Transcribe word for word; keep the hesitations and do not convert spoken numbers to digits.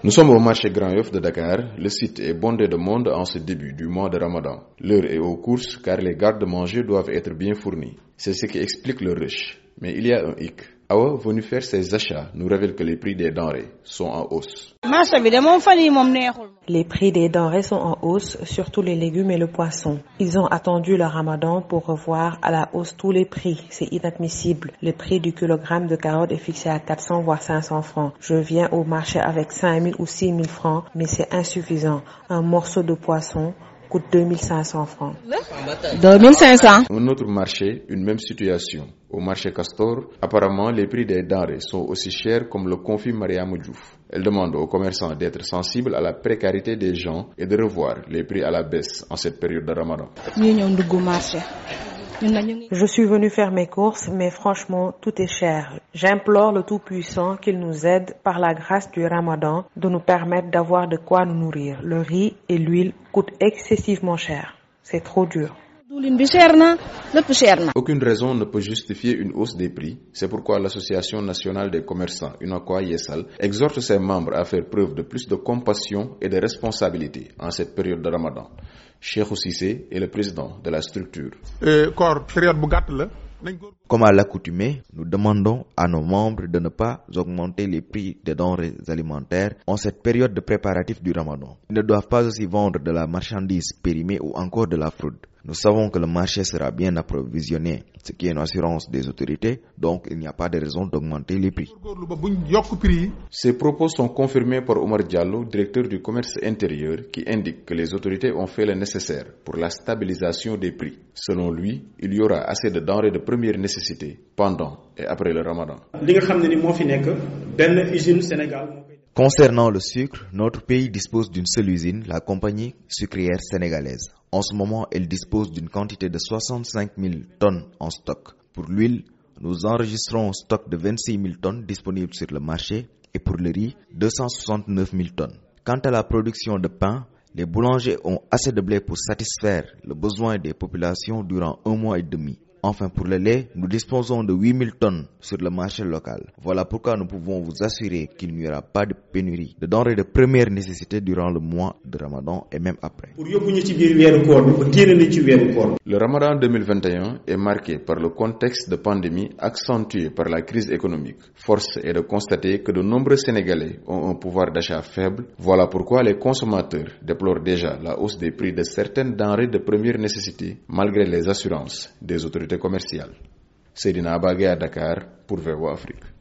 Nous sommes au marché Grand Yoff de Dakar. Le site est bondé de monde en ce début du mois de Ramadan. L'heure est aux courses car les garde-manger doivent être bien fournis. C'est ce qui explique le rush. Mais il y a un hic. Awa, venu faire ses achats, nous révèle que les prix des denrées sont en hausse. Les prix des denrées sont en hausse, surtout les légumes et le poisson. Ils ont attendu le Ramadan pour revoir à la hausse tous les prix. C'est inadmissible. Le prix du kilogramme de carottes est fixé à quatre cents voire cinq cents francs. Je viens au marché avec cinq mille ou six mille francs, mais c'est insuffisant. Un morceau de poisson coûte deux mille cinq cents francs. deux mille cinq cents. Un autre marché, une même situation. Au marché Castor, apparemment les prix des denrées sont aussi chers comme le confie Mariam Diouf. Elle demande aux commerçants d'être sensibles à la précarité des gens et de revoir les prix à la baisse en cette période de Ramadan. Je suis venu faire mes courses, mais franchement, tout est cher. J'implore le Tout-Puissant qu'il nous aide, par la grâce du Ramadan, de nous permettre d'avoir de quoi nous nourrir. Le riz et l'huile coûtent excessivement cher. C'est trop dur. Aucune raison ne peut justifier une hausse des prix. C'est pourquoi l'Association nationale des commerçants, UNACOIS Yessal, exhorte ses membres à faire preuve de plus de compassion et de responsabilité en cette période de Ramadan. Cheikh Cissé est le président de la structure. Comme à l'accoutumée, nous demandons à nos membres de ne pas augmenter les prix des denrées alimentaires en cette période de préparatifs du Ramadan. Ils ne doivent pas aussi vendre de la marchandise périmée ou encore de la fraude. Nous savons que le marché sera bien approvisionné, ce qui est une assurance des autorités, donc il n'y a pas de raison d'augmenter les prix. Ces propos sont confirmés par Omar Diallo, directeur du commerce intérieur, qui indique que les autorités ont fait le nécessaire pour la stabilisation des prix. Selon lui, il y aura assez de denrées de première nécessité pendant et après le Ramadan. Concernant le sucre, notre pays dispose d'une seule usine, la compagnie sucrière sénégalaise. En ce moment, elle dispose d'une quantité de soixante-cinq mille tonnes en stock. Pour l'huile, nous enregistrons un stock de vingt-six mille tonnes disponibles sur le marché et pour le riz, deux cent soixante-neuf mille tonnes. Quant à la production de pain, les boulangers ont assez de blé pour satisfaire le besoin des populations durant un mois et demi. Enfin, pour le lait, nous disposons de huit mille tonnes sur le marché local. Voilà pourquoi nous pouvons vous assurer qu'il n'y aura pas de pénurie de denrées de première nécessité durant le mois de Ramadan et même après. Le Ramadan deux mille vingt et un est marqué par le contexte de pandémie accentué par la crise économique. Force est de constater que de nombreux Sénégalais ont un pouvoir d'achat faible. Voilà pourquoi les consommateurs déplorent déjà la hausse des prix de certaines denrées de première nécessité malgré les assurances des autorités commerciales. Seydina Abagé à Dakar pour V O A Afrique.